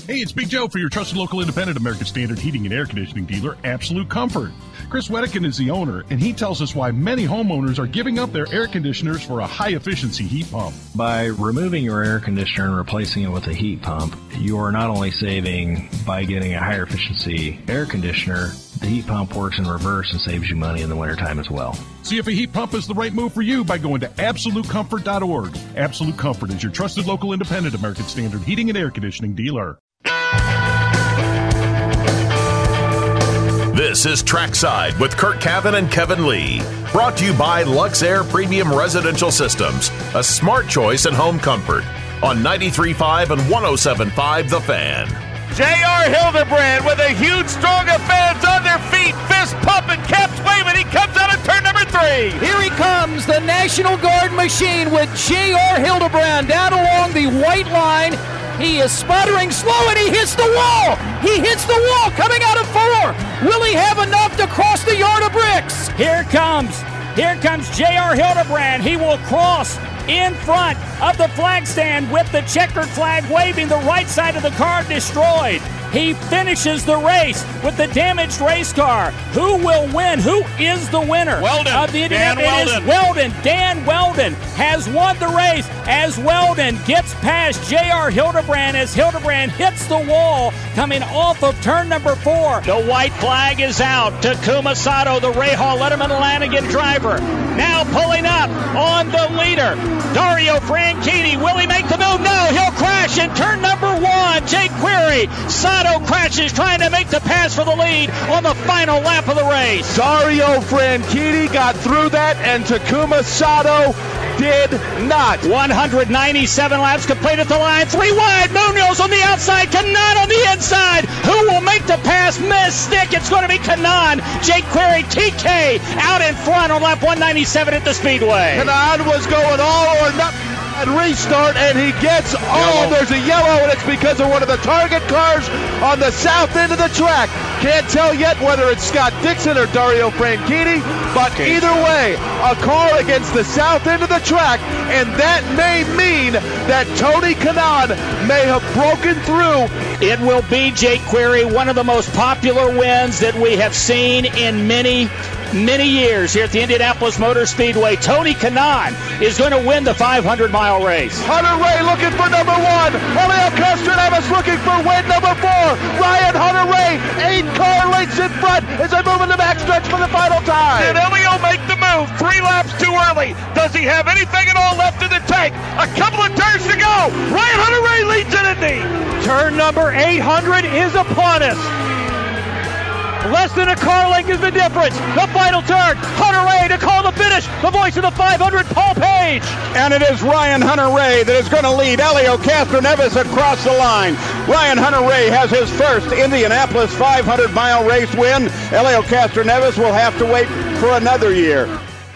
Hey, it's Big Joe for your trusted local independent American Standard heating and air conditioning dealer, Absolute Comfort. Chris Wedekin is the owner, and he tells us why many homeowners are giving up their air conditioners for a high-efficiency heat pump. By removing your air conditioner and replacing it with a heat pump, you are not only saving by getting a higher efficiency air conditioner, the heat pump works in reverse and saves you money in the wintertime as well. See if a heat pump is the right move for you by going to AbsoluteComfort.org. Absolute Comfort is your trusted local independent American Standard heating and air conditioning dealer. This is Trackside with Kurt Cavan and Kevin Lee. Brought to you by Luxair Premium Residential Systems, a smart choice in home comfort. On 93.5 and 107.5 The Fan. J.R. Hildebrand with a huge strong of fans on their feet, fist pumping, caps waving. He comes out of turn number 3. Here he comes, the National Guard machine with J.R. Hildebrand down along the white line. He is sputtering slow, and he hits the wall. He hits the wall coming out of 4. Will he have enough to cross the yard of bricks? Here comes J.R. Hildebrand. He will cross in front of the flag stand with the checkered flag waving, the right side of the car destroyed. He finishes the race with the damaged race car. Who will win? Who is the winner? Weldon. Of the Dan It is Weldon. Dan Weldon has won the race as Weldon gets past J.R. Hildebrand as Hildebrand hits the wall coming off of turn number 4. The white flag is out. Takuma Sato, the Rahal Letterman Lanigan driver, now pulling up on the leader. Dario Franchitti, will he make the move? No, he'll crash in turn number 1. Jake Query, Sato crashes trying to make the pass for the lead on the final lap of the race. Dario Franchitti got through that, and Takuma Sato did not. 197 laps complete at the line. 3 wide. Munoz on the outside. Kanan on the inside. Who will make the pass? Stick. It's going to be Kanan. Jake Query, TK out in front on lap 197 at the Speedway. Kanan was going all or nothing at restart, and he gets there's a yellow, and it's because of one of the target cars on the south end of the track. Can't tell yet whether it's Scott Dixon or Dario Franchitti, but either way, a car against the south end of the track, and that may mean that Tony Kanaan may have broken through. It will be Jake Query, one of the most popular wins that we have seen in many years here at the Indianapolis Motor Speedway. Tony Kanaan is going to win the 500-mile race. Hunter Ray looking for number 1. Helio Castroneves looking for win number 4. Ryan Hunter Ray, 8 car lengths in front as they move in the backstretch for the final time. Did Helio make the move? 3 laps too early. Does he have anything at all left in the tank? A couple of turns to go. Ryan Hunter Ray leads in Indy. Turn number 800 is upon us. Less than a car length is the difference. The final turn. Hunter Ray to call the finish. The voice of the 500, Paul Page. And it is Ryan Hunter Ray that is going to lead Helio Castroneves across the line. Ryan Hunter Ray has his first Indianapolis 500-mile race win. Helio Castroneves will have to wait for another year.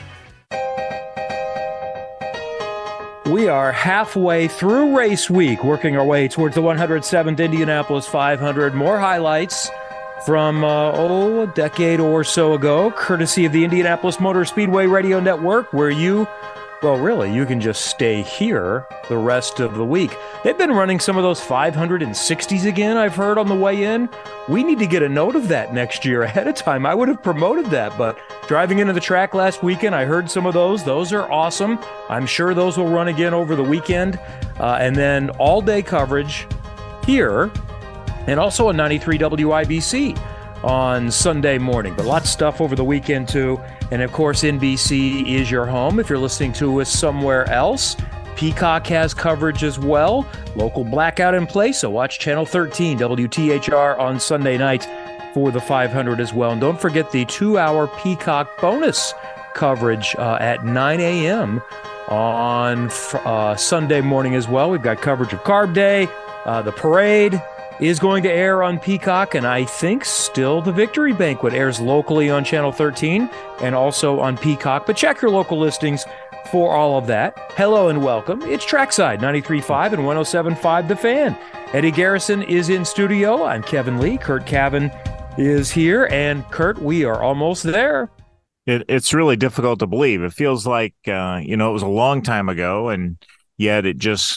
We are halfway through race week, working our way towards the 107th Indianapolis 500. More highlights from, a decade or so ago, courtesy of the Indianapolis Motor Speedway Radio Network, where you can just stay here the rest of the week. They've been running some of those 560s again, I've heard, on the way in. We need to get a note of that next year ahead of time. I would have promoted that, but driving into the track last weekend, I heard some of those. Those are awesome. I'm sure those will run again over the weekend. And then all-day coverage here, and also on 93 WIBC on Sunday morning. But lots of stuff over the weekend, too. And, of course, NBC is your home if you're listening to us somewhere else. Peacock has coverage as well. Local blackout in place, so watch Channel 13, WTHR, on Sunday night for the 500 as well. And don't forget the 2-hour Peacock bonus coverage at 9 a.m. on Sunday morning as well. We've got coverage of Carb Day, the parade is going to air on Peacock, and I think still the Victory Banquet airs locally on Channel 13 and also on Peacock. But check your local listings for all of that. Hello and welcome. It's Trackside 93.5 and 107.5 The Fan. Eddie Garrison is in studio. I'm Kevin Lee. Kurt Cavan is here. And Kurt, we are almost there. It's really difficult to believe. It feels like, it was a long time ago, and yet it just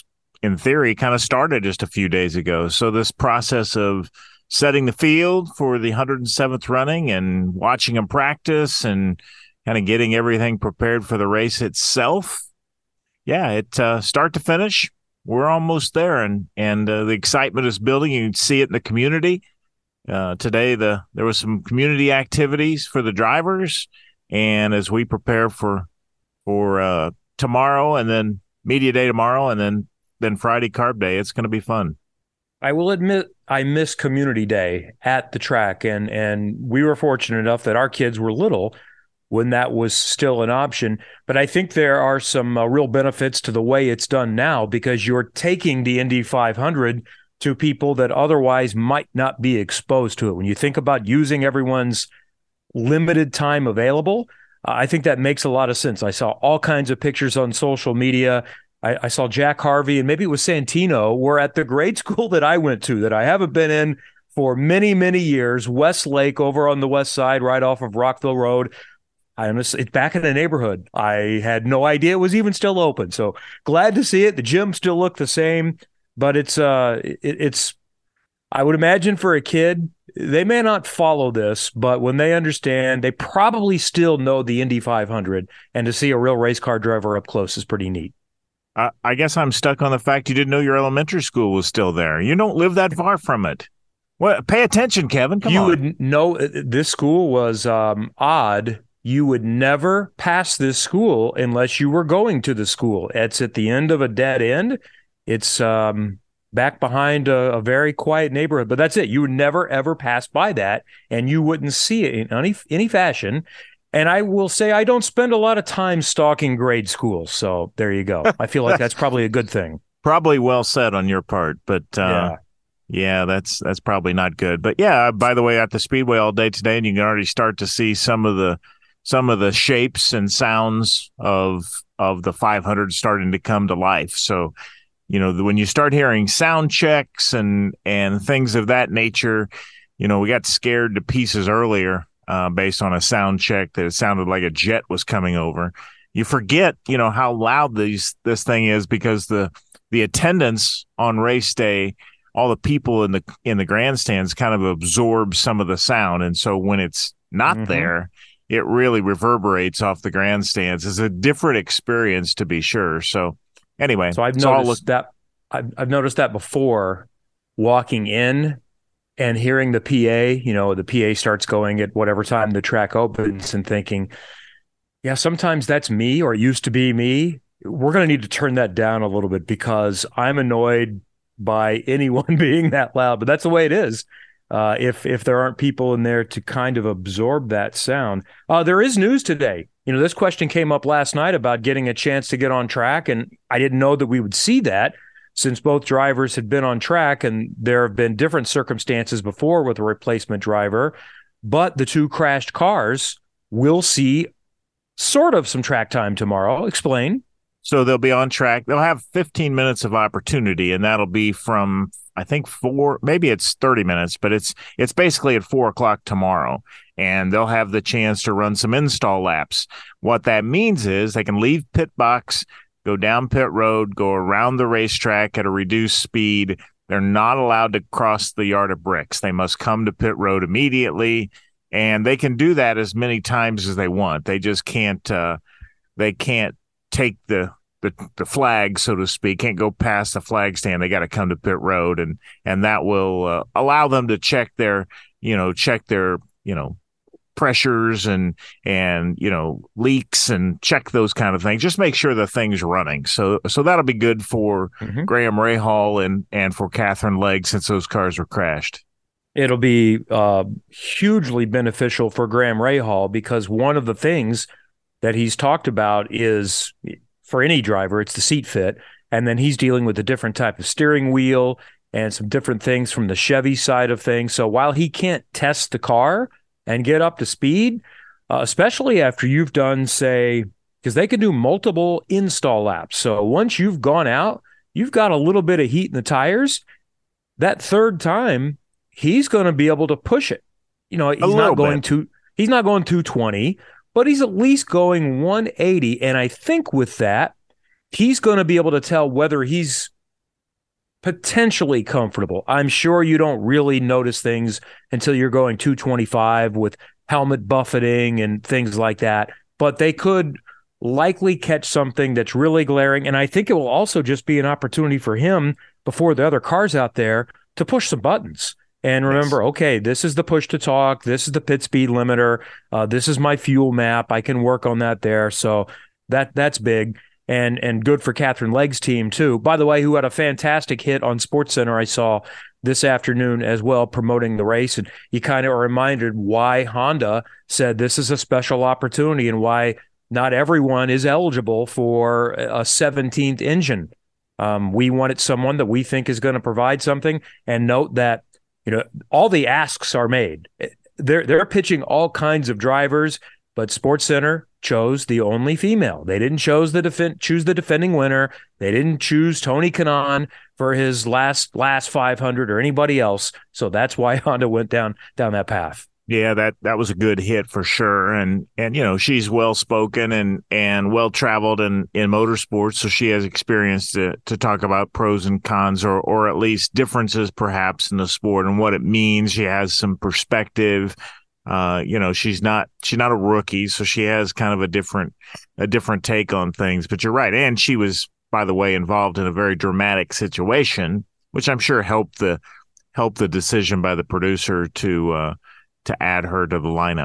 in theory, kind of started just a few days ago. So this process of setting the field for the 107th running and watching them practice and kind of getting everything prepared for the race itself. Yeah, it start to finish, we're almost there, and the excitement is building. You can see it in the community. Today, there was some community activities for the drivers, and as we prepare for tomorrow, and then media day tomorrow, and then Friday Carb Day, it's going to be fun. I will admit I miss community day at the track, and we were fortunate enough that our kids were little when that was still an option. But I think there are some real benefits to the way it's done now, because you're taking the Indy 500 to people that otherwise might not be exposed to it. When you think about using everyone's limited time available, I think that makes a lot of sense. I saw all kinds of pictures on social media. I saw Jack Harvey, and maybe it was Santino, were at the grade school that I went to that I haven't been in for many, many years, Westlake over on the west side, right off of Rockville Road. It's back in the neighborhood. I had no idea it was even still open. So glad to see it. The gym still looked the same, but it's I would imagine for a kid, they may not follow this, but when they understand, they probably still know the Indy 500, and to see a real race car driver up close is pretty neat. I guess I'm stuck on the fact you didn't know your elementary school was still there. You don't live that far from it. Well, pay attention, Kevin. Come on. You would know this school was odd. You would never pass this school unless you were going to the school. It's at the end of a dead end. It's back behind a very quiet neighborhood, but that's it. You would never, ever pass by that, and you wouldn't see it in any fashion. And I will say I don't spend a lot of time stalking grade schools, so there you go. I feel like that's probably a good thing. Probably well said on your part, but yeah, that's probably not good. But yeah, by the way, at the Speedway all day today, and you can already start to see some of the shapes and sounds of the 500 starting to come to life. So, when you start hearing sound checks and things of that nature, we got scared to pieces earlier based on a sound check that it sounded like a jet was coming over. You forget, how loud this thing is, because the attendance on race day, all the people in the grandstands kind of absorb some of the sound, and so when it's not there, it really reverberates off the grandstands. It's a different experience, to be sure. So anyway, so I've noticed that before, walking in and hearing the PA. The PA starts going at whatever time the track opens, and thinking, yeah, sometimes that's me, or it used to be me. We're going to need to turn that down a little bit, because I'm annoyed by anyone being that loud. But that's the way it is. If there aren't people in there to kind of absorb that sound. There is news today. This question came up last night about getting a chance to get on track, and I didn't know that we would see that, since both drivers had been on track, and there have been different circumstances before with a replacement driver. But the two crashed cars will see sort of some track time tomorrow. Explain. So they'll be on track. They'll have 15 minutes of opportunity, and that'll be from, I think, 4, maybe it's 30 minutes, but it's basically at 4 o'clock tomorrow, and they'll have the chance to run some install laps. What that means is they can leave pit box, go down pit road, go around the racetrack at a reduced speed. They're not allowed to cross the yard of bricks. They must come to pit road immediately, and they can do that as many times as they want. They just can't. They can't take the flag, so to speak, can't go past the flag stand. They got to come to pit road, and that will allow them to check their pressures and leaks, and check those kind of things. Just make sure the thing's running. So that'll be good for Graham Rahal and for Catherine Legg, since those cars were crashed. It'll be hugely beneficial for Graham Rahal, because one of the things that he's talked about is, for any driver, it's the seat fit. And then he's dealing with a different type of steering wheel and some different things from the Chevy side of things. So while he can't test the car and get up to speed, especially after you've done, say, because they can do multiple install laps. So once you've gone out, you've got a little bit of heat in the tires. That third time, he's going to be able to push it. He's not going 220, but he's at least going 180. And I think with that, he's going to be able to tell whether he's potentially comfortable. I'm sure you don't really notice things until you're going 225 with helmet buffeting and things like that, but they could likely catch something that's really glaring. And I think it will also just be an opportunity for him before the other cars out there to push some buttons. And remember, okay, this is the push to talk. This is the pit speed limiter. This is my fuel map. I can work on that there. So that's big and good for Katherine Legg's team too. By the way, who had a fantastic hit on SportsCenter I saw this afternoon as well, promoting the race. And you kind of are reminded why Honda said this is a special opportunity and why not everyone is eligible for a 17th engine. We wanted someone that we think is going to provide something. And note that all the asks are made. They're pitching all kinds of drivers, but SportsCenter chose the only female. They didn't choose the defending winner. They didn't choose Tony Kanaan for his last 500 or anybody else. So that's why Honda went down that path. Yeah, that was a good hit for sure. And she's well-spoken and well-traveled in motorsports, so she has experience to talk about pros and cons or at least differences perhaps in the sport and what it means. She has some perspective. She's not a rookie, so she has kind of a different take on things. But you're right. And she was, by the way, involved in a very dramatic situation, which I'm sure helped the decision by the producer to add her to the lineup.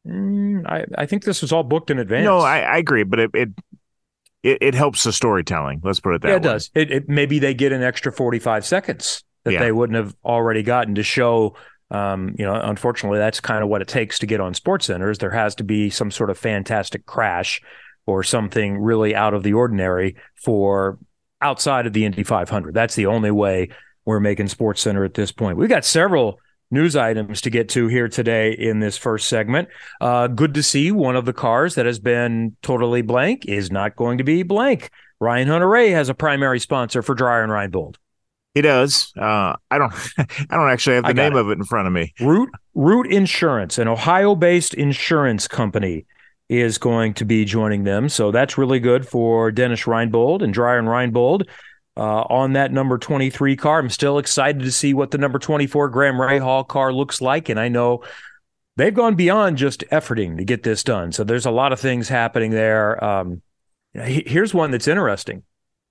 I think this was all booked in advance. No, I agree, but it helps the storytelling. Let's put it that way. It does. Maybe they get an extra 45 seconds that they wouldn't have already gotten to show. Unfortunately, that's kind of what it takes to get on SportsCenter. There has to be some sort of fantastic crash or something really out of the ordinary for outside of the Indy 500. That's the only way we're making SportsCenter at this point. We've got several news items to get to here today in this first segment. Good to see one of the cars that has been totally blank is not going to be blank. Ryan Hunter-Reay has a primary sponsor for Dreyer and Reinbold. He does. I don't actually have the name of it in front of me. Root Insurance, an Ohio-based insurance company, is going to be joining them. So that's really good for Dennis Reinbold and Dreyer and Reinbold. On that number 23 car. I'm still excited to see what the number 24 Graham Rahal car looks like, and I know they've gone beyond just efforting to get this done. So there's a lot of things happening there. Here's one that's interesting.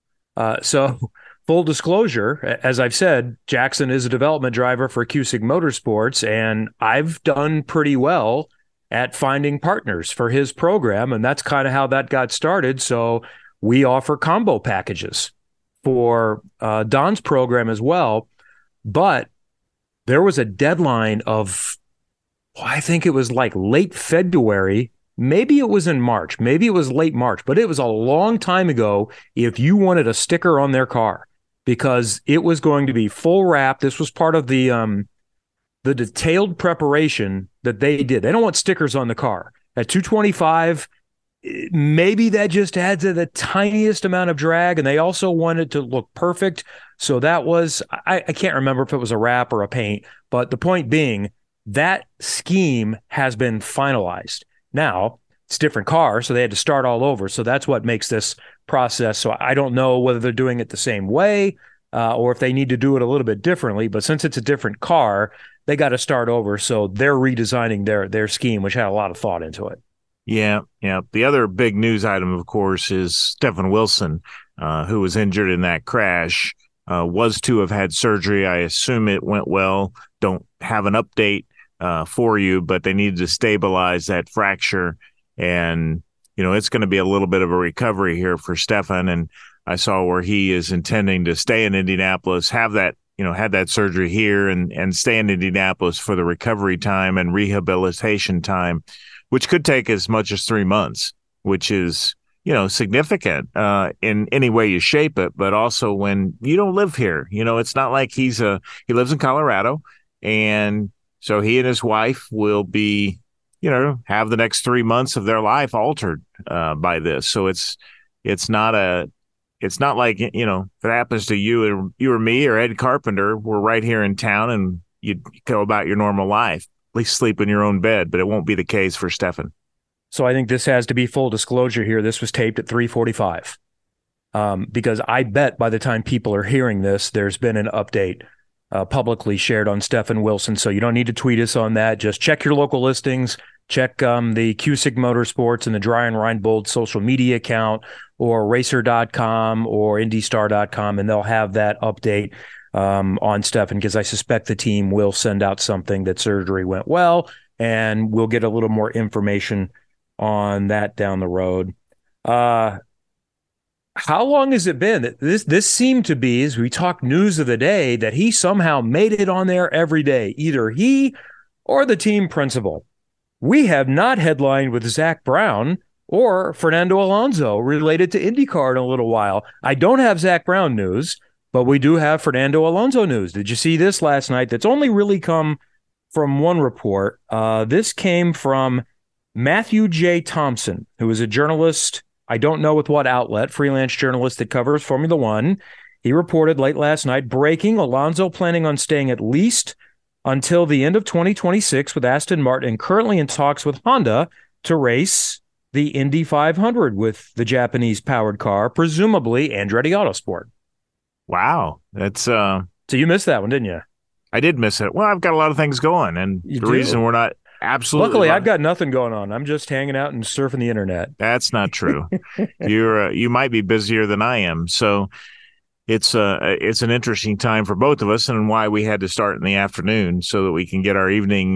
So full disclosure, as I've said, Jackson is a development driver for Cusick Motorsports, and I've done pretty well at finding partners for his program, and that's kind of how that got started. So we offer combo packages for Don's program as well, but there was a deadline of, I think it was like late February, maybe it was in March, maybe it was late March, but it was a long time ago if you wanted a sticker on their car, because it was going to be full wrap. This was part of the detailed preparation that they did. They don't want stickers on the car. At 225, maybe that just adds the tiniest amount of drag, and they also wanted to look perfect. So that was, I can't remember if it was a wrap or a paint, but the point being that scheme has been finalized. Now, it's a different car, so they had to start all over. So that's what makes this process. So I don't know whether they're doing it the same way or if they need to do it a little bit differently, but since it's a different car, they got to start over. So they're redesigning their scheme, which had a lot of thought into it. Yeah. The other big news item, of course, is Stefan Wilson, who was injured in that crash, was to have had surgery. I assume it went well. Don't have an update for you, but they needed to stabilize that fracture. And, it's going to be a little bit of a recovery here for Stefan. And I saw where he is intending to stay in Indianapolis, have that, had that surgery here and stay in Indianapolis for the recovery time and rehabilitation time, which could take as much as 3 months, which is, significant in any way you shape it, but also when you don't live here. It's not like he lives in Colorado, and so he and his wife will be, have the next 3 months of their life altered by this. So it's not like, if it happens to you or me or Ed Carpenter, we're right here in town and you go about your normal life. At least sleep in your own bed, but it won't be the case for Stefan. So I think this has to be full disclosure here. This was taped at 3:45. because I bet by the time people are hearing this, there's been an update publicly shared on Stefan Wilson. So you don't need to tweet us on that. Just check your local listings. Check the Cusick Motorsports and the Dryer and Reinbold social media account, or racer.com or indystar.com, and they'll have that update on Stefan, because I suspect the team will send out something that surgery went well, and we'll get a little more information on that down the road. How long has it been? This seemed to be, as we talk news of the day, that he somehow made it on there every day, either he or the team principal. We have not headlined with Zach Brown or Fernando Alonso related to IndyCar in a little while. I don't have Zach Brown news, but we do have Fernando Alonso news. Did you see this last night? That's only really come from one report. This came from Matthew J. Thompson, who is a journalist, I don't know with what outlet, freelance journalist that covers Formula One. He reported late last night, breaking, Alonso planning on staying at least until the end of 2026 with Aston Martin, and currently in talks with Honda to race the Indy 500 with the Japanese-powered car, presumably Andretti Autosport. Wow. That's So you missed that one, didn't you? I did miss it. Well, I've got a lot of things going, and reason we're not absolutely... Luckily, I've got nothing going on. I'm just hanging out and surfing the internet. That's not true. You might be busier than I am. So it's an interesting time for both of us, and why we had to start in the afternoon so that we can get our evening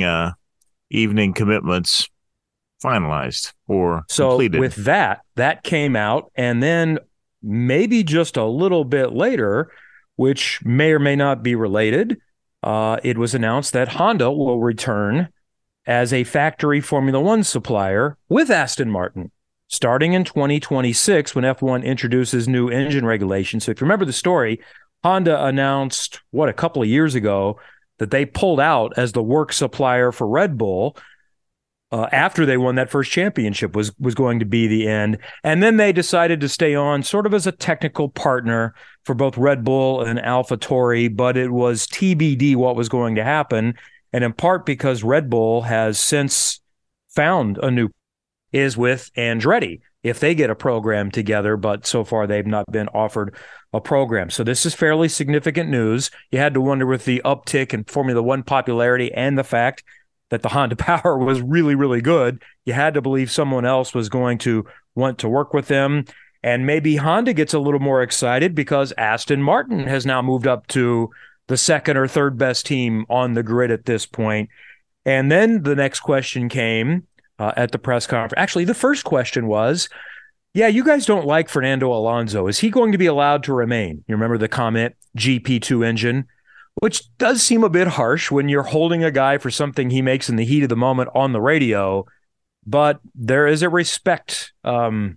commitments finalized or completed. So with that came out, and then maybe just a little bit later, which may or may not be related, it was announced that Honda will return as a factory Formula One supplier with Aston Martin, starting in 2026 when F1 introduces new engine regulations. So if you remember the story, Honda announced, a couple of years ago, that they pulled out as the work supplier for Red Bull after they won that first championship was going to be the end. And then they decided to stay on sort of as a technical partner for both Red Bull and AlphaTauri, but it was TBD what was going to happen. And in part because Red Bull has since found a new is with Andretti if they get a program together, but so far they've not been offered a program. So this is fairly significant news. You had to wonder with the uptick in Formula One popularity and the fact that the Honda power was really, really good, you had to believe someone else was going to want to work with them. And maybe Honda gets a little more excited because Aston Martin has now moved up to the second or third best team on the grid at this point. And then the next question came at the press conference. Actually, the first question was, you guys don't like Fernando Alonso. Is he going to be allowed to remain? You remember the comment, GP2 engine, which does seem a bit harsh when you're holding a guy for something he makes in the heat of the moment on the radio. But there is a respect and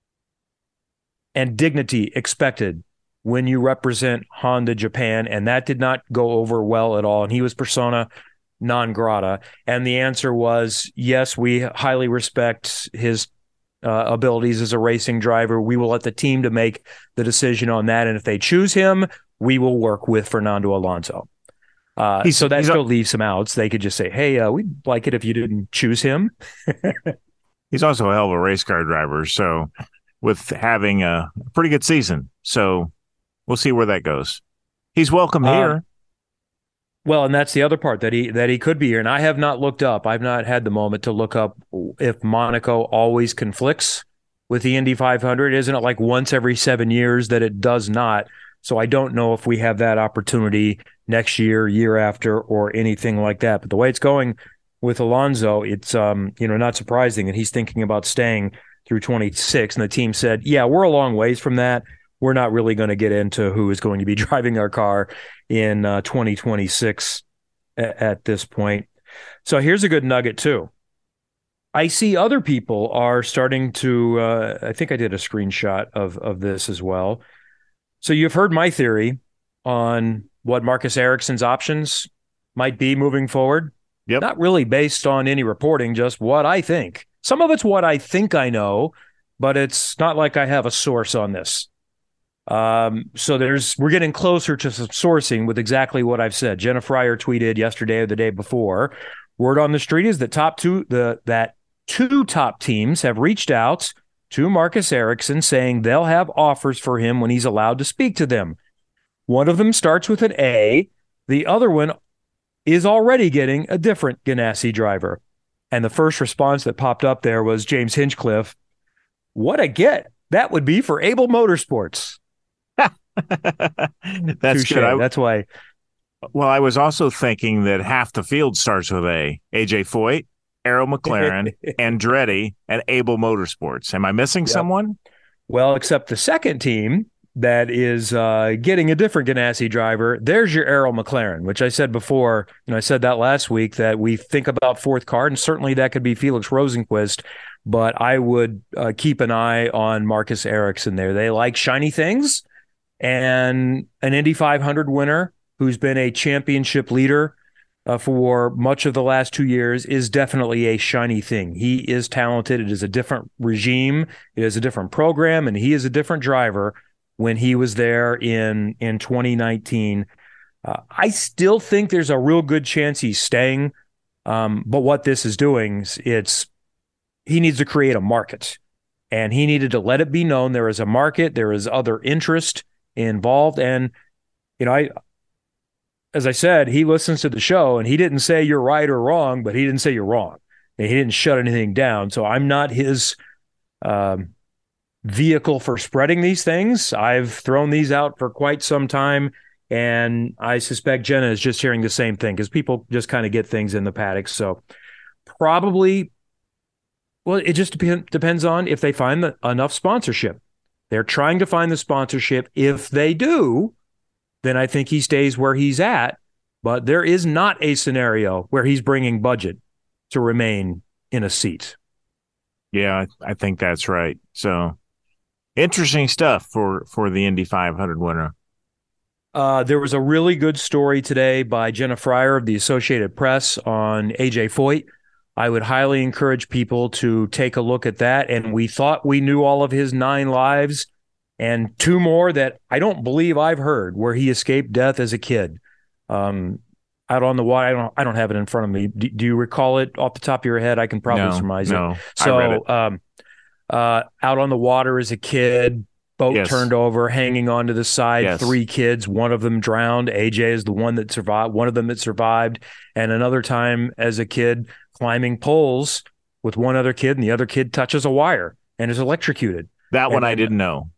dignity expected when you represent Honda Japan, and that did not go over well at all. And he was persona non grata. And the answer was, yes, we highly respect his abilities as a racing driver. We will let the team to make the decision on that. And if they choose him, we will work with Fernando Alonso. So that still leaves some outs. They could just say, hey, we'd like it if you didn't choose him. He's also a hell of a race car driver. So with having a pretty good season. So we'll see where that goes. He's welcome here. Well, and that's the other part, that he could be here. And I have not looked up. I've not had the moment to look up if Monaco always conflicts with the Indy 500. Isn't it like once every 7 years that it does not? So I don't know if we have that opportunity next year, year after, or anything like that. But the way it's going with Alonso, it's not surprising that he's thinking about staying through 26. And the team said, we're a long ways from that. We're not really going to get into who is going to be driving our car in 2026 at this point. So here's a good nugget, too. I see other people are starting to, I think I did a screenshot of this as well. So you've heard my theory on what Marcus Ericsson's options might be moving forward. Yep. Not really based on any reporting, just what I think. Some of it's what I think I know, but it's not like I have a source on this. So we're getting closer to some sourcing with exactly what I've said. Jenna Fryer tweeted yesterday or the day before. Word on the street is that two top teams have reached out to Marcus Ericsson saying they'll have offers for him when he's allowed to speak to them. One of them starts with an A. The other one is already getting a different Ganassi driver. And the first response that popped up there was James Hinchcliffe. What a get that would be for Able Motorsports. That's Touché. good. That's why. Well, I was also thinking that half the field starts with A. AJ Foyt, Arrow McLaren, Andretti, and Able Motorsports. Am I missing someone? Well, except the second team that is getting a different Ganassi driver. There's your Arrow McLaren, which I said before. I said that last week that we think about fourth car, and certainly that could be Felix Rosenqvist. But I would keep an eye on Marcus Ericsson there. They like shiny things, and an Indy 500 winner who's been a championship leader for much of the last 2 years is definitely a shiny thing. He is talented. It is a different regime. It is a different program, and he is a different driver when he was there in 2019. I still think there's a real good chance he's staying. But what this is doing, he needs to create a market, and he needed to let it be known there is a market, there is other interest involved. And, as I said, he listens to the show, and he didn't say you're right or wrong, but he didn't say you're wrong. And he didn't shut anything down. So I'm not his vehicle for spreading these things. I've thrown these out for quite some time, and I suspect Jenna is just hearing the same thing because people just kind of get things in the paddock. So probably, well, it just depends on if they find enough sponsorship. They're trying to find the sponsorship. If they do, then I think he stays where he's at. But there is not a scenario where he's bringing budget to remain in a seat. Yeah, I think that's right. So interesting stuff for the Indy 500 winner. There was a really good story today by Jenna Fryer of the Associated Press on AJ Foyt. I would highly encourage people to take a look at that. And we thought we knew all of his 9 lives, and 2 more that I don't believe I've heard, where he escaped death as a kid. Out on the water, I don't have it in front of me. Do you recall it off the top of your head? I can probably surmise it. So, I read it. Out on the water as a kid, boat turned over, hanging onto the side, 3 kids, one of them drowned. AJ is the one that survived, one of them that survived. And another time as a kid, climbing poles with one other kid, and the other kid touches a wire and is electrocuted. That one I didn't know.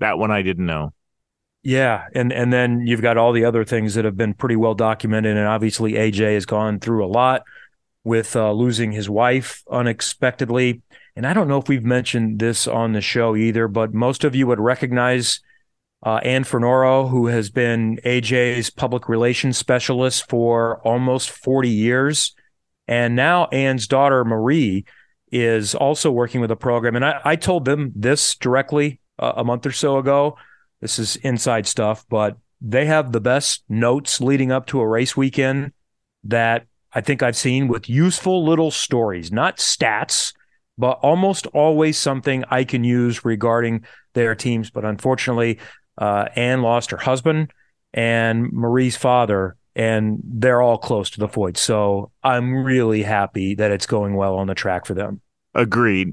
Yeah, and then you've got all the other things that have been pretty well documented, and obviously AJ has gone through a lot with losing his wife unexpectedly. And I don't know if we've mentioned this on the show either, but most of you would recognize Ann Fernoro, who has been AJ's public relations specialist for almost 40 years. And now Ann's daughter, Marie, is also working with the program. And I told them this directly a month or so ago. This is inside stuff, but they have the best notes leading up to a race weekend that I think I've seen, with useful little stories, not stats, but almost always something I can use regarding their teams. But unfortunately, Ann lost her husband and Marie's father, and they're all close to the Foyt. So I'm really happy that it's going well on the track for them. Agreed.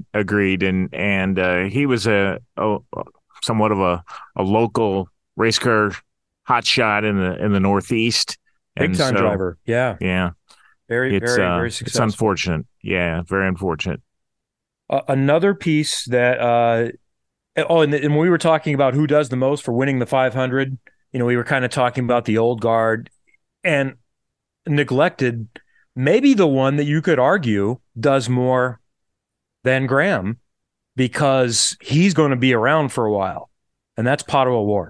And he was somewhat of a local race car hotshot in the Northeast. Big time driver. Yeah. Very successful. It's unfortunate. Yeah, very unfortunate. Another piece that and when we were talking about who does the most for winning the 500, we were kind of talking about the old guard and neglected maybe the one that you could argue does more than Graham, because he's going to be around for a while, and that's Pato O'Ward,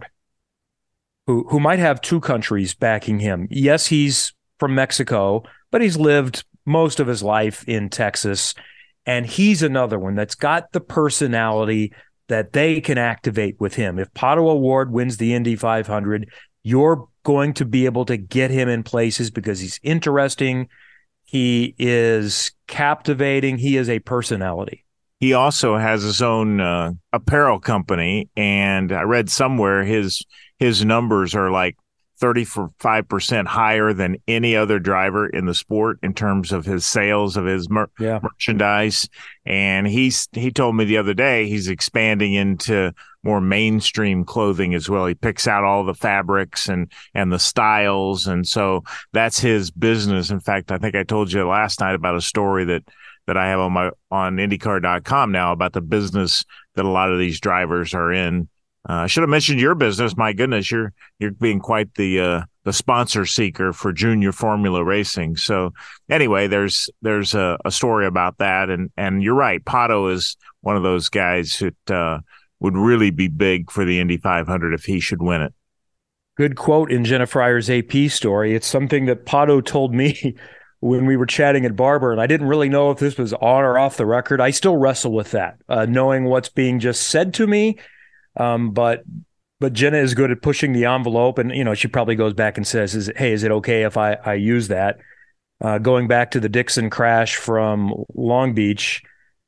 who might have 2 countries backing him. Yes, he's from Mexico, but he's lived most of his life in Texas, and he's another one that's got the personality that they can activate with him. If Pato O'Ward wins the Indy 500, you're going to be able to get him in places because he's interesting, he is captivating, he is a personality. He also has his own apparel company, and I read somewhere his numbers are like 35% higher than any other driver in the sport in terms of his sales of his merchandise. And he told me the other day he's expanding into more mainstream clothing as well. He picks out all the fabrics and the styles. And so that's his business. In fact, I think I told you last night about a story that I have on IndyCar.com now about the business that a lot of these drivers are in. I should have mentioned your business. My goodness, you're being quite the sponsor seeker for junior formula racing. So anyway, there's a story about that, and you're right. Pato is one of those guys that would really be big for the Indy 500 if he should win it. Good quote in Jenna Fryer's AP story. It's something that Pato told me when we were chatting at Barber, and I didn't really know if this was on or off the record. I still wrestle with that, knowing what's being just said to me. But Jenna is good at pushing the envelope, and she probably goes back and says, "Hey, is it okay if I use that?" Going back to the Dixon crash from Long Beach,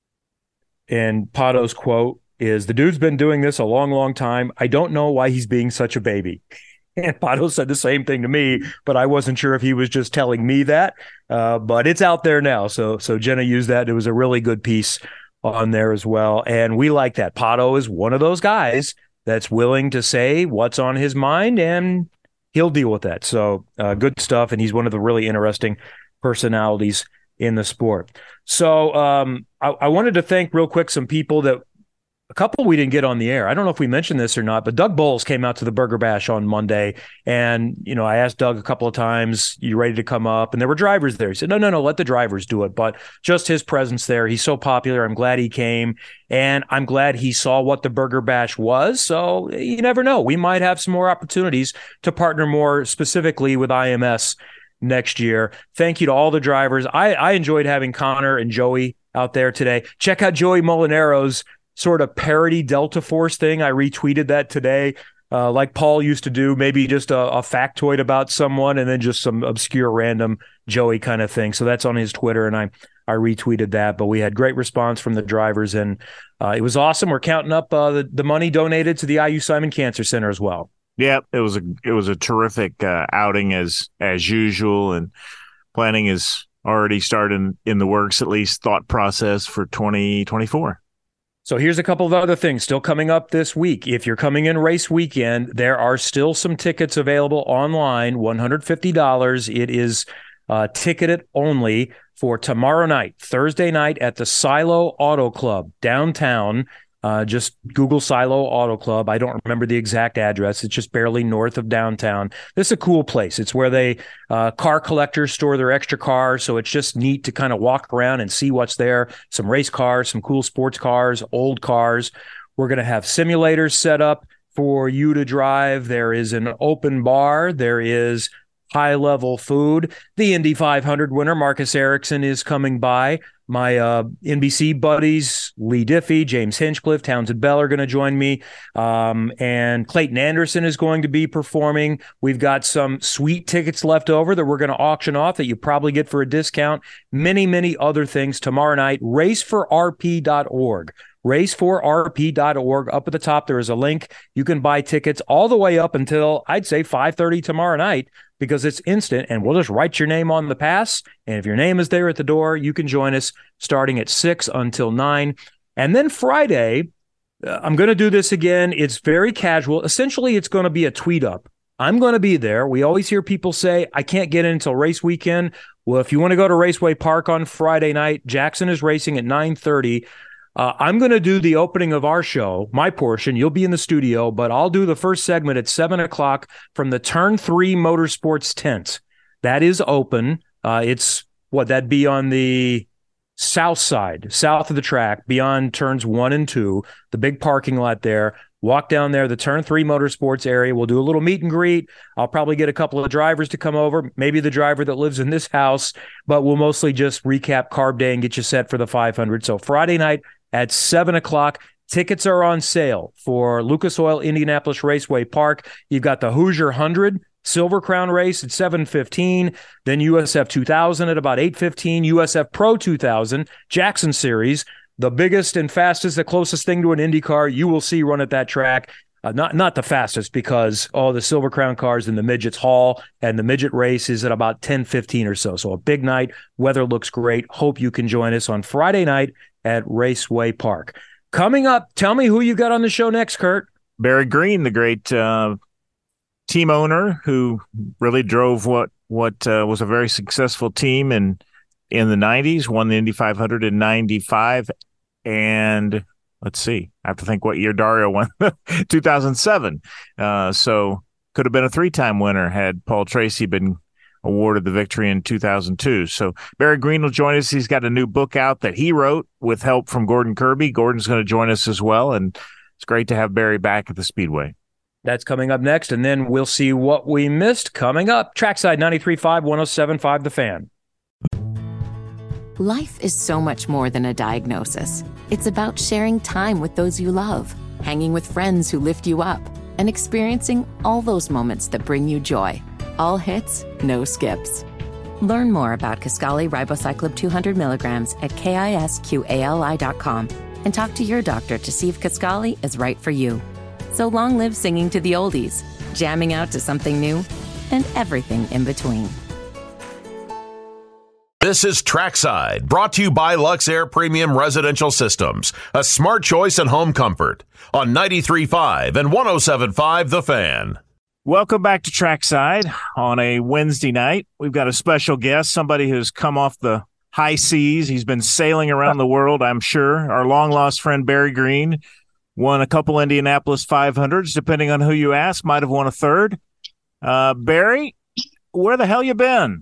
and Pato's quote is, "The dude's been doing this a long, long time. I don't know why he's being such a baby." And Pato said the same thing to me, but I wasn't sure if he was just telling me that. But it's out there now, so Jenna used that. It was a really good piece on there as well, and we like that. Pato is one of those guys that's willing to say what's on his mind, and he'll deal with that. So good stuff, and he's one of the really interesting personalities in the sport. So I wanted to thank real quick some people a couple we didn't get on the air. I don't know if we mentioned this or not, but Doug Bowles came out to the Burger Bash on Monday. And, I asked Doug a couple of times, "You ready to come up?" And there were drivers there. He said, no, let the drivers do it. But just his presence there, he's so popular. I'm glad he came. And I'm glad he saw what the Burger Bash was. So you never know. We might have some more opportunities to partner more specifically with IMS next year. Thank you to all the drivers. I enjoyed having Connor and Joey out there today. Check out Joey Molinaro's sort of parody Delta Force thing. I retweeted that today, like Paul used to do, maybe just a factoid about someone and then just some obscure random Joey kind of thing. So that's on his Twitter, and I retweeted that. But we had great response from the drivers, and it was awesome. We're counting up the money donated to the IU Simon Cancer Center as well. Yeah, it was a terrific outing as usual, and planning is already started in the works, at least thought process for 2024. So here's a couple of other things still coming up this week. If you're coming in race weekend, there are still some tickets available online, $150. It is ticketed only for tomorrow night, Thursday night at the Silo Auto Club downtown. Just Google Silo Auto Club. I don't remember the exact address. It's just barely north of downtown. This is a cool place. It's where they car collectors store their extra cars. So it's just neat to kind of walk around and see what's there. Some race cars, some cool sports cars, old cars. We're going to have simulators set up for you to drive. There is an open bar. There is high-level food. The Indy 500 winner, Marcus Ericsson, is coming by. My NBC buddies, Lee Diffie, James Hinchcliffe, Townsend Bell are going to join me. And Clayton Anderson is going to be performing. We've got some sweet tickets left over that we're going to auction off that you probably get for a discount. Many, many other things tomorrow night. Raceforrp.org. Raceforrp.org. Up at the top, there is a link. You can buy tickets all the way up until, I'd say, 5:30 tomorrow night, because it's instant, and we'll just write your name on the pass. And if your name is there at the door, you can join us starting at 6 until 9. And then Friday, I'm going to do this again. It's very casual. Essentially, it's going to be a tweet up. I'm going to be there. We always hear people say, I can't get in until race weekend. Well, if you want to go to Raceway Park on Friday night, Jackson is racing at 9:30. I'm going to do the opening of our show, my portion. You'll be in the studio, but I'll do the first segment at 7 o'clock from the Turn 3 Motorsports tent. That is open. That'd be on the south side, south of the track, beyond turns 1 and 2, the big parking lot there. Walk down there, the Turn 3 Motorsports area. We'll do a little meet and greet. I'll probably get a couple of drivers to come over, maybe the driver that lives in this house, but we'll mostly just recap Carb Day and get you set for the 500. So Friday night at 7 o'clock. Tickets are on sale for Lucas Oil Indianapolis Raceway Park. You've got the Hoosier 100 Silver Crown race at 7:15, then USF 2000 at about 8:15, USF Pro 2000, Jackson Series, the biggest and fastest, the closest thing to an IndyCar you will see run at that track. Not the fastest, because all the Silver Crown cars in the midgets haul, and the midget race is at about 10:15 or so. So a big night. Weather looks great. Hope you can join us on Friday night at Raceway Park. Coming up, tell me who you got on the show next, Kurt. Barry Green, the great team owner who really drove what was a very successful team in the 90s, won the Indy 500 in 95, and let's see, I have to think what year Dario won. 2007. So could have been a 3-time winner had Paul Tracy been awarded the victory in 2002. So Barry Green will join us. He's got a new book out that he wrote with help from Gordon Kirby. Gordon's going to join us as well, and it's great to have Barry back at the Speedway. That's coming up next, and then we'll see what we missed coming up. Trackside 93.5, 107.5 The Fan. Life is so much more than a diagnosis. It's about sharing time with those you love, hanging with friends who lift you up, and experiencing all those moments that bring you joy. All hits, no skips. Learn more about Kisqali Ribociclib 200 milligrams at KISQALI.com and talk to your doctor to see if Kisqali is right for you. So long live singing to the oldies, jamming out to something new, and everything in between. This is Trackside, brought to you by Luxair Premium Residential Systems, a smart choice in home comfort, on 93.5 and 107.5 The Fan. Welcome back to Trackside on a Wednesday night. We've got a special guest, somebody who's come off the high seas. He's been sailing around the world, I'm sure. Our long-lost friend Barry Green won a couple Indianapolis 500s, depending on who you ask, might have won a third. Barry, where the hell you been?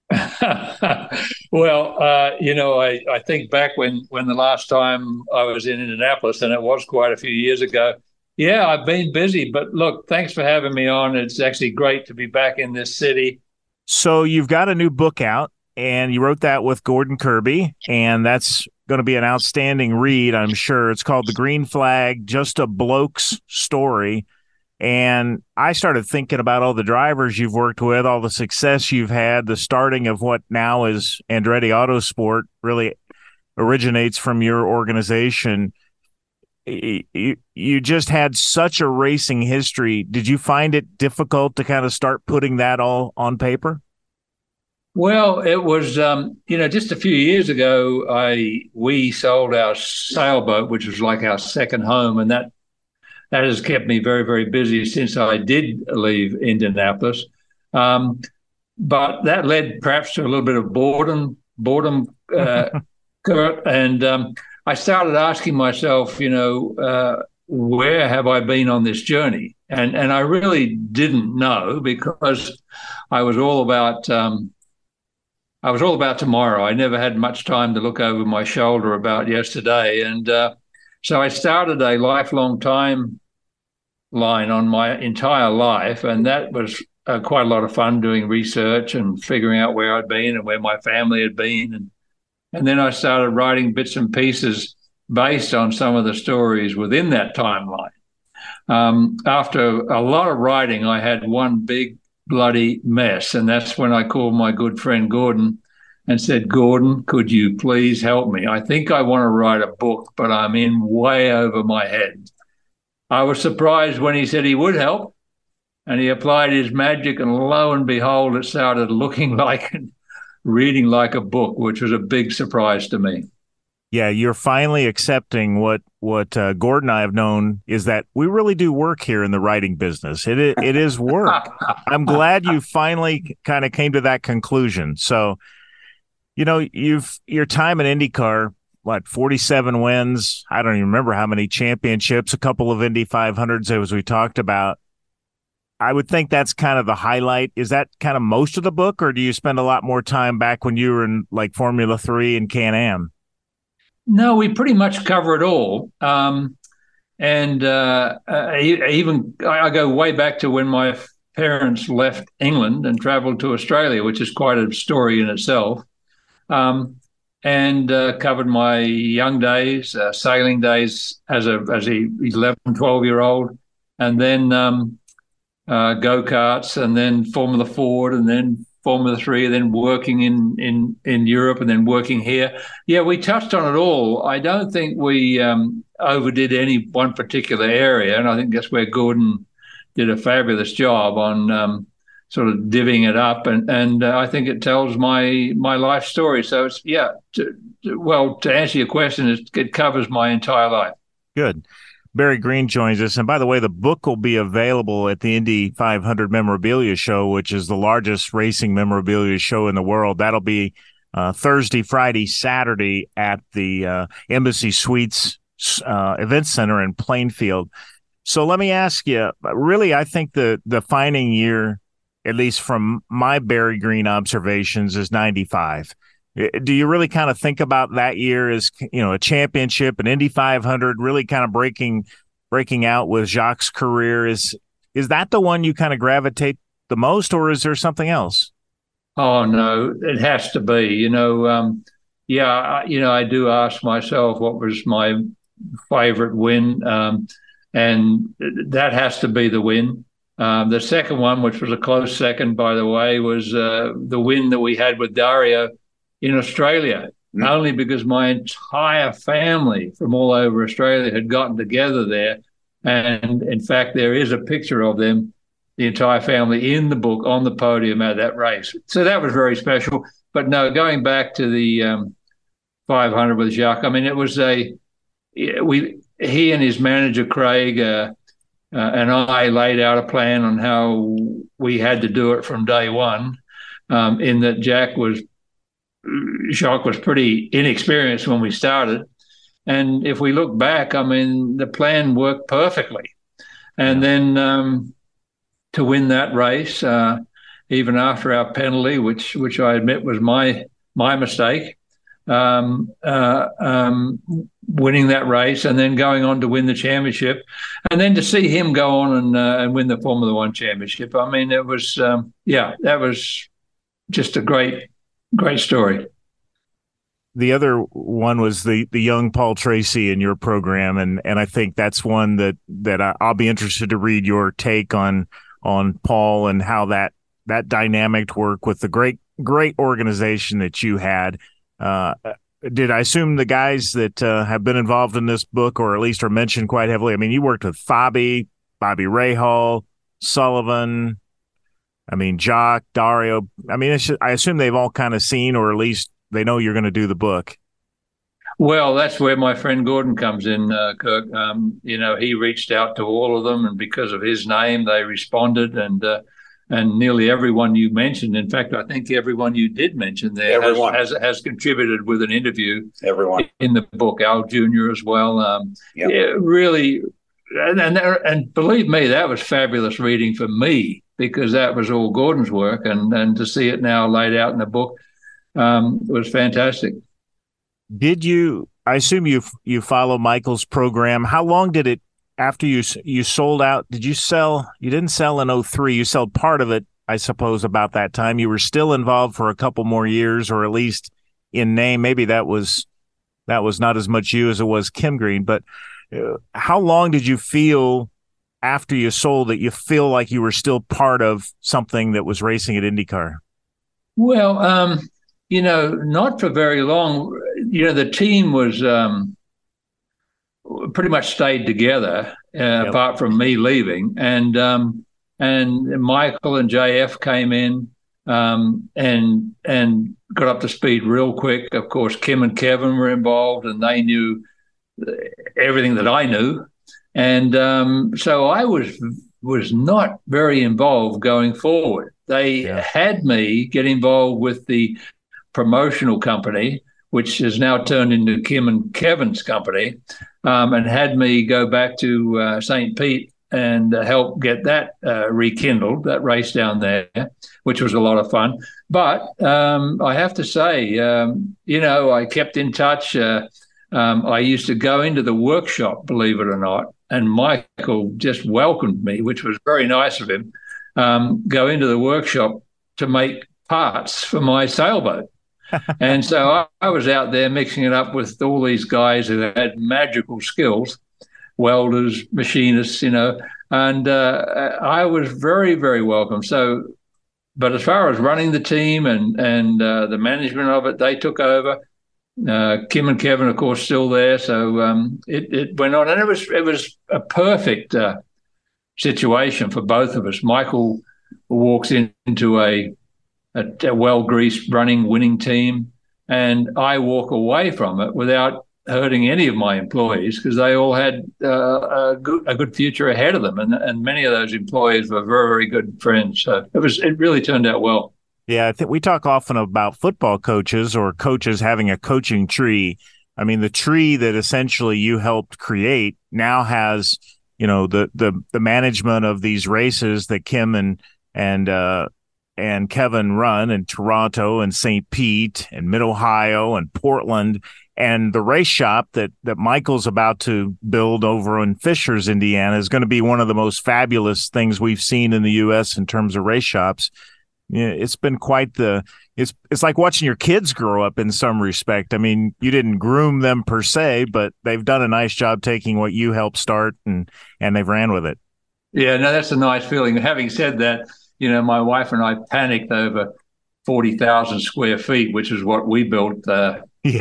Well, I think back when the last time I was in Indianapolis, and it was quite a few years ago. Yeah, I've been busy, but look, thanks for having me on. It's actually great to be back in this city. So you've got a new book out, and you wrote that with Gordon Kirby, and that's going to be an outstanding read, I'm sure. It's called The Green Flag, Just a Bloke's Story. And I started thinking about all the drivers you've worked with, all the success you've had, the starting of what now is Andretti Autosport really originates from your organization. You just had such a racing history. Did you find it difficult to kind of start putting that all on paper? Well, it was, just a few years ago, we sold our sailboat, which was like our second home, and that has kept me very, very busy since I did leave Indianapolis. But that led perhaps to a little bit of boredom, Kurt, and I started asking myself, where have I been on this journey? And I really didn't know, because I was all about tomorrow. I never had much time to look over my shoulder about yesterday. And so I started a lifelong timeline on my entire life, and that was quite a lot of fun, doing research and figuring out where I'd been and where my family had been. And then I started writing bits and pieces based on some of the stories within that timeline. After a lot of writing, I had one big bloody mess, and that's when I called my good friend Gordon and said, "Gordon, could you please help me? I think I want to write a book, but I'm in way over my head." I was surprised when he said he would help, and he applied his magic, and lo and behold, it started looking like and reading like a book, which was a big surprise to me. Yeah, you're finally accepting what Gordon and I have known, is that we really do work here in the writing business. It is work. I'm glad you finally kind of came to that conclusion. So, your time in IndyCar, 47 wins. I don't even remember how many championships, a couple of Indy 500s, as we talked about. I would think that's kind of the highlight. Is that kind of most of the book, or do you spend a lot more time back when you were in like Formula 3 and Can-Am? No, we pretty much cover it all. I go way back to when my parents left England and traveled to Australia, which is quite a story in itself. And covered my young days, sailing days as a 11, 12-year-old, and then go-karts, and then Formula Ford, and then Formula 3, and then working in Europe, and then working here. Yeah, we touched on it all. I don't think we overdid any one particular area, and I think that's where Gordon did a fabulous job on sort of divvying it up, and I think it tells my life story. So it's to answer your question, it covers my entire life. Good. Barry Green joins us, and by the way, the book will be available at the Indy 500 Memorabilia Show, which is the largest racing memorabilia show in the world. That'll be Thursday, Friday, Saturday at the Embassy Suites Event Center in Plainfield. So let me ask you, really, I think the defining year, at least from my Barry Green observations, is 95. Do you really kind of think about that year as, a championship, an Indy 500, really kind of breaking out with Jacques' career? Is that the one you kind of gravitate the most, or is there something else? Oh, no, it has to be. I do ask myself what was my favorite win, and that has to be the win. The second one, which was a close second, by the way, was the win that we had with Dario in Australia, only because my entire family from all over Australia had gotten together there. And in fact, there is a picture of them, the entire family, in the book on the podium at that race. So that was very special. But no, going back to the 500 with Jacques, I mean, it was he and his manager, Craig, and I laid out a plan on how we had to do it from day one, in that Jacques was pretty inexperienced when we started. And if we look back, I mean, the plan worked perfectly. And then to win that race, even after our penalty, which I admit was my mistake, winning that race and then going on to win the championship, and then to see him go on and win the Formula One championship. I mean, it was, that was just a great story. The other one was the young Paul Tracy in your program, and I think that's one that I'll be interested to read your take on Paul and how that dynamic worked with the great organization that you had. Did I assume the guys that have been involved in this book, or at least are mentioned quite heavily? I mean, you worked with Bobby Rahal, Sullivan. I mean, Jacques, Dario. I mean, I assume they've all kind of seen, or at least they know you're going to do the book. Well, that's where my friend Gordon comes in, Kirk. He reached out to all of them, and because of his name, they responded. And nearly everyone you mentioned, in fact, I think everyone you did mention there has contributed with an interview. Everyone in the book, Al Jr. as well. Yep. Yeah, really, and believe me, that was fabulous reading for me, because that was all Gordon's work, and to see it now laid out in a book was fantastic. I assume you follow Michael's program. How long did it, after you sold out, did you sell? You didn't sell in 2003. You sold part of it, I suppose, about that time. You were still involved for a couple more years, or at least in name. Maybe that was not as much you as it was Kim Green. But how long did you feel after you sold that you feel like you were still part of something that was racing at IndyCar? Well, not for very long. The team was pretty much stayed together, apart from me leaving. And Michael and JF came in and got up to speed real quick. Of course, Kim and Kevin were involved, and they knew everything that I knew. And so I was not very involved going forward. They had me get involved with the promotional company, which has now turned into Kim and Kevin's company, and had me go back to St. Pete and help get that rekindled, that race down there, which was a lot of fun. But I have to say, I kept in touch. I used to go into the workshop, believe it or not, and Michael just welcomed me, which was very nice of him, go into the workshop to make parts for my sailboat. And so I was out there mixing it up with all these guys who had magical skills, welders, machinists, and I was very, very welcome. So, but as far as running the team and the management of it, they took over. Kim and Kevin, of course, still there. So it went on, and it was a perfect situation for both of us. Michael walks into a well-greased, running, winning team, and I walk away from it without hurting any of my employees because they all had a good future ahead of them, and many of those employees were very, very good friends. So it really turned out well. Yeah, I think we talk often about football coaches or coaches having a coaching tree. I mean, the tree that essentially you helped create now has, the management of these races that Kim and Kevin run in Toronto and St. Pete and Mid-Ohio and Portland, and the race shop that Michael's about to build over in Fishers, Indiana, is going to be one of the most fabulous things we've seen in the U.S. in terms of race shops. Yeah, it's been quite it's like watching your kids grow up in some respect. I mean, you didn't groom them per se, but they've done a nice job taking what you helped start and they've ran with it. Yeah, no, that's a nice feeling. Having said that, my wife and I panicked over 40,000 square feet, which is what we built on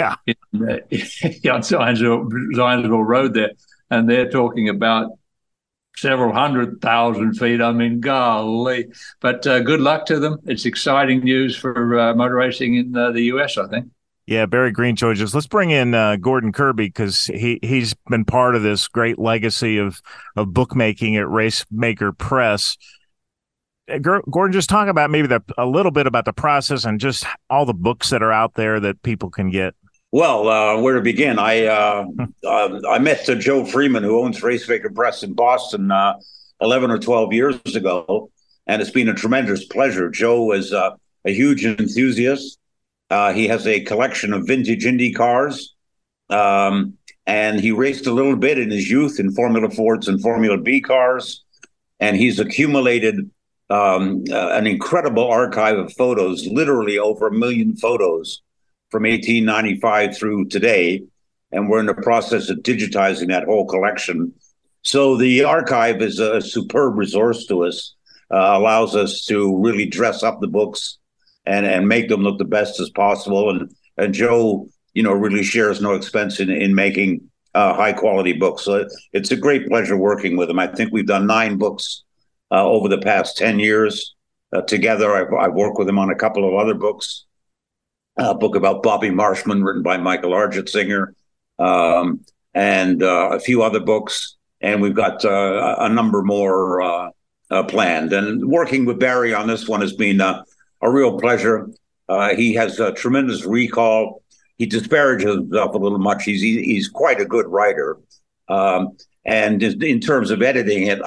Zionsville Road there. And they're talking about several 100,000 feet. I mean, golly. But good luck to them. It's exciting news for motor racing in the U.S., I think. Yeah, Barry Green, Georges. Let's bring in Gordon Kirby because he's been part of this great legacy of bookmaking at Racemaker Press. Gordon, just talk about maybe a little bit about the process and just all the books that are out there that people can get. Well, where to begin? I met Joe Freeman, who owns Racemaker Press in Boston 11 or 12 years ago, and it's been a tremendous pleasure. Joe is a huge enthusiast. He has a collection of vintage Indy cars, and he raced a little bit in his youth in Formula Fords and Formula B cars, and he's accumulated an incredible archive of photos, literally over 1 million photos from 1895 through today, and we're in the process of digitizing that whole collection. So the archive is a superb resource to us, allows us to really dress up the books and make them look the best as possible. And Joe, really shares no expense in making high quality books. So it's a great pleasure working with him. I think we've done 9 books over the past 10 years together. I've worked with him on a couple of other books. A book about Bobby Marshman written by Michael Argetsinger, and a few other books. And we've got a number more planned. And working with Barry on this one has been a real pleasure. He has a tremendous recall. He disparages himself a little much. He's quite a good writer. And in terms of editing it,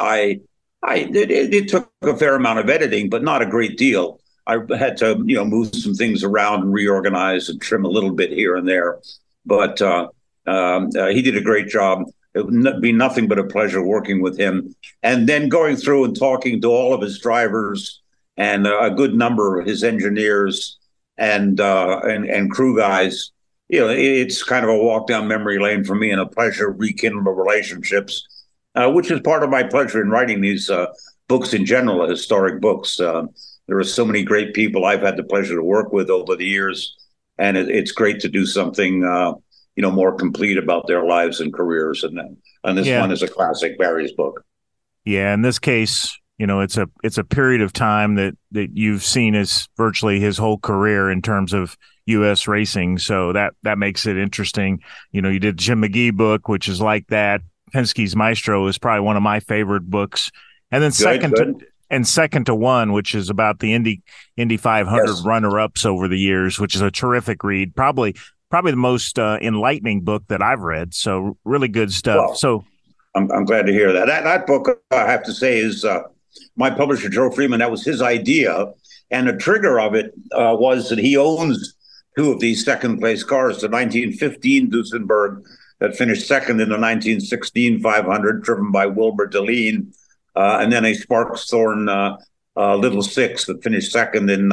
it took a fair amount of editing, but not a great deal. I had to, move some things around and reorganize and trim a little bit here and there. But he did a great job. It would be nothing but a pleasure working with him. And then going through and talking to all of his drivers and a good number of his engineers and crew guys. It's kind of a walk down memory lane for me and a pleasure rekindle the relationships, which is part of my pleasure in writing these books in general, historic books. There are so many great people I've had the pleasure to work with over the years, and it's great to do something, more complete about their lives and careers. And this one is a classic, Barry's book. Yeah, in this case, it's a period of time that you've seen as virtually his whole career in terms of U.S. racing. So that makes it interesting. You did Jim McGee book, which is like that. Penske's Maestro is probably one of my favorite books. And then second to one, which is about the Indy 500 runner-ups over the years, which is a terrific read. Probably the most enlightening book that I've read. So really good stuff. Well, so I'm glad to hear that. That book, I have to say, is my publisher, Joe Freeman. That was his idea. And the trigger of it was that he owns 2 of these second-place cars, the 1915 Duesenberg that finished second in the 1916 500, driven by Wilbur Deline, and then a Sparks Thorn Little Six that finished second in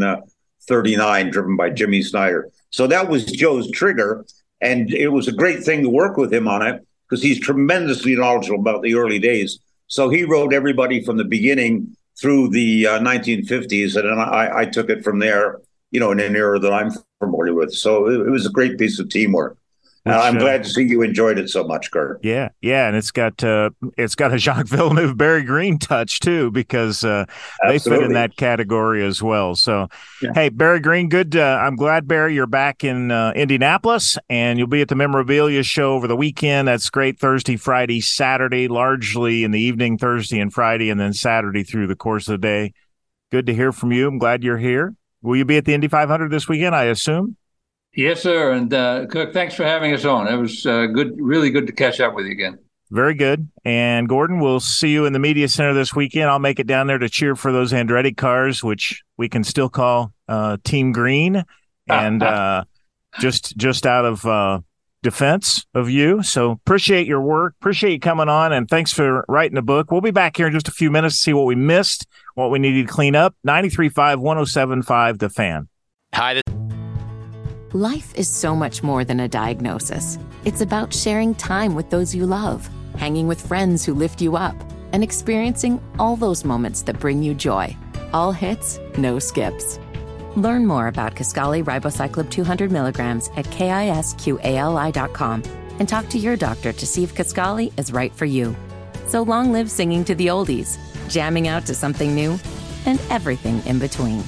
1939, driven by Jimmy Snyder. So that was Joe's trigger, and it was a great thing to work with him on it because he's tremendously knowledgeable about the early days. So he wrote everybody from the beginning through the 1950s, and I took it from there in an era that I'm familiar with. So it was a great piece of teamwork. I'm glad to see you enjoyed it so much, Kurt. Yeah, and it's got a Jacques Villeneuve, Barry Green touch too, because they fit in that category as well. So, Hey, Barry Green, good. I'm glad, Barry, you're back in Indianapolis, and you'll be at the Memorabilia Show over the weekend. That's great. Thursday, Friday, Saturday, largely in the evening, Thursday and Friday, and then Saturday through the course of the day. Good to hear from you. I'm glad you're here. Will you be at the Indy 500 this weekend, I assume? Yes, sir. And Kirk, thanks for having us on. It was good, really good to catch up with you again. Very good. And Gordon, we'll see you in the media center this weekend. I'll make it down there to cheer for those Andretti cars, which we can still call Team Green, and just out of defense of you. So appreciate your work. Appreciate you coming on, and thanks for writing the book. We'll be back here in just a few minutes to see what we missed, what we needed to clean up. 93.5, 107.5, The Fan. Hi. Life is so much more than a diagnosis. It's about sharing time with those you love, hanging with friends who lift you up, and experiencing all those moments that bring you joy. All hits, no skips. Learn more about Kisqali Ribociclib 200 milligrams at KISQALI.com and talk to your doctor to see if Kisqali is right for you. So long live singing to the oldies, jamming out to something new, and everything in between.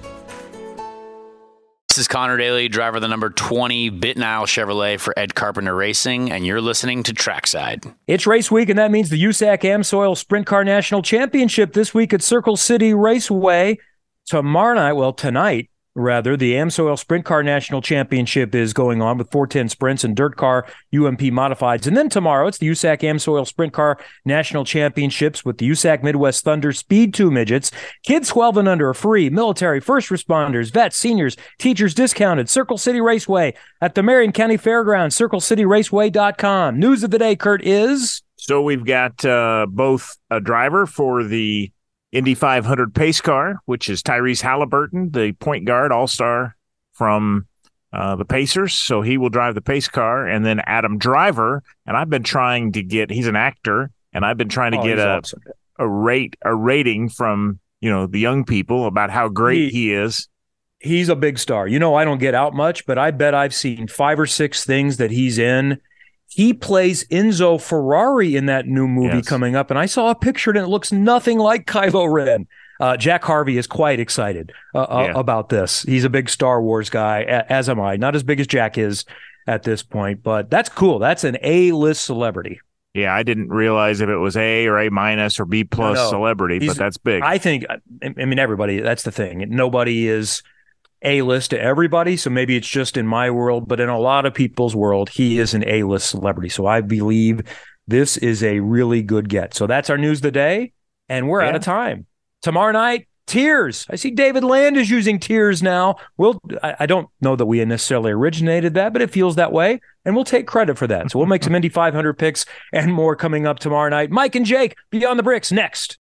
This is Connor Daly, driver of the number 20 Bit Nile Chevrolet for Ed Carpenter Racing, and you're listening to Trackside. It's race week, and that means the USAC AMSOIL Sprint Car National Championship this week at Circle City Raceway. Tonight, the AMSOIL Sprint Car National Championship is going on with 410 sprints and dirt car UMP modifieds. And then tomorrow, it's the USAC AMSOIL Sprint Car National Championships with the USAC Midwest Thunder Speed 2 midgets. Kids 12 and under are free. Military, first responders, vets, seniors, teachers discounted. Circle City Raceway at the Marion County Fairgrounds, circlecityraceway.com. News of the day, Kurt, is? So we've got both a driver for the Indy 500 pace car, which is Tyrese Halliburton, the point guard all-star from the Pacers. So he will drive the pace car. And then Adam Driver, and I've been trying to get, he's an actor, and I've been trying to get a rating from, the young people about how great he is. He's a big star. I don't get out much, but I bet I've seen 5 or 6 things that he's in. He plays Enzo Ferrari in that new movie coming up, and I saw a picture and it looks nothing like Kylo Ren. Jack Harvey is quite excited about this. He's a big Star Wars guy, as am I. Not as big as Jack is at this point, but that's cool. That's an A-list celebrity. Yeah, I didn't realize if it was A or A- or B+ celebrity, but that's big. I think, everybody, that's the thing. Nobody is A-list to everybody, so maybe it's just in my world, but in a lot of people's world, he is an A-list celebrity. So I believe this is a really good get. So that's our news of the day, and we're out of time. Tomorrow night, Tears. I see David Land is using Tears now. I don't know that we necessarily originated that, but it feels that way, and we'll take credit for that. So we'll make some Indy 500 picks and more coming up tomorrow night. Mike and Jake, Beyond the Bricks, next.